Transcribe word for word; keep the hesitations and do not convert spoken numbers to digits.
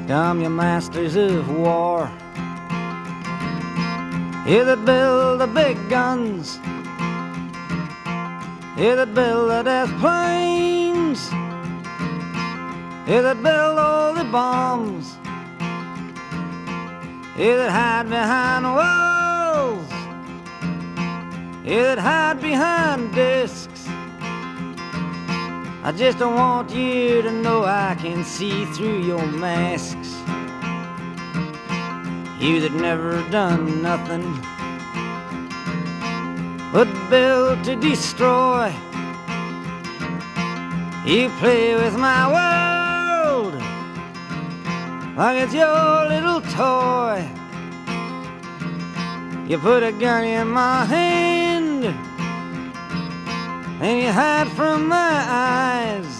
Come, you masters of war, you that build the big guns, you that build the death planes, you that build all the bombs, you that hide behind walls, you that hide behind discs. I just don't want you to know I can see through your masks. You that never done nothing but build to destroy. You play with my world like it's your little toy. You put a gun in my hand and you hide from my eyes.